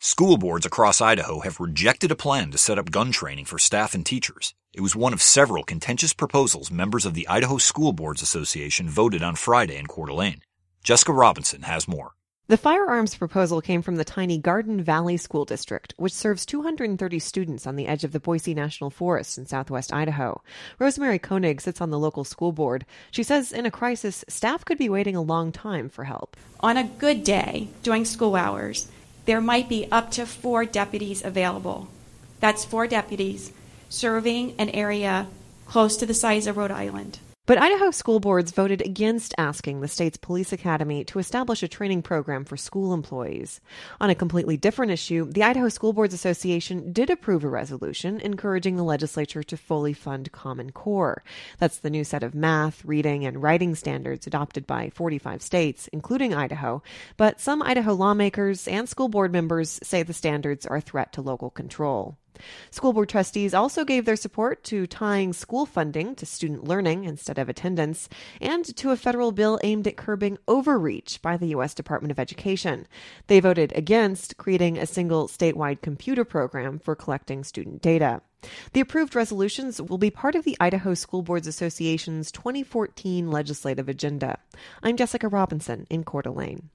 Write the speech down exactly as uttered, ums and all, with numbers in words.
School boards across Idaho have rejected a plan to set up gun training for staff and teachers. It was one of several contentious proposals members of the Idaho School Boards Association voted on Friday in Coeur d'Alene. Jessica Robinson has more. The firearms proposal came from the tiny Garden Valley School District, which serves two hundred thirty students on the edge of the Boise National Forest in southwest Idaho. Rosemary Koenig sits on the local school board. She says in a crisis, staff could be waiting a long time for help. On a good day, during school hours, there might be up to four deputies available. That's four deputies serving an area close to the size of Rhode Island. But Idaho school boards voted against asking the state's police academy to establish a training program for school employees. On a completely different issue, the Idaho School Boards Association did approve a resolution encouraging the legislature to fully fund Common Core. That's the new set of math, reading, and writing standards adopted by forty-five states, including Idaho. But some Idaho lawmakers and school board members say the standards are a threat to local control. School board trustees also gave their support to tying school funding to student learning instead of attendance, and to a federal bill aimed at curbing overreach by the U S Department of Education. They voted against creating a single statewide computer program for collecting student data. The approved resolutions will be part of the Idaho School Boards Association's twenty fourteen legislative agenda. I'm Jessica Robinson in Coeur d'Alene.